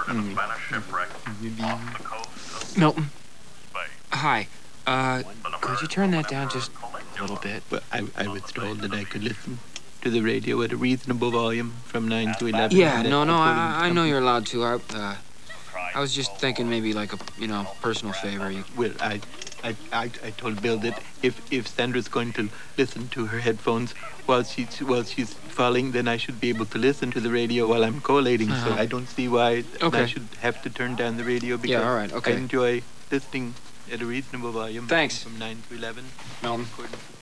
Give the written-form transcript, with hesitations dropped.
Milton. Hi. Could you turn that down just a little bit? Well, I was told that I could listen to the radio at a reasonable volume from 9 to 11. Yeah, no, I know you're allowed to. I was just thinking maybe like a, personal favor. Well, I told Bill that if Sandra's going to listen to her headphones while she's falling, then I should be able to listen to the radio while I'm collating. So I don't see why I should have to turn down the radio because yeah, all right, okay. I enjoy listening at a reasonable volume. Thanks. From 9 to 11. Milton.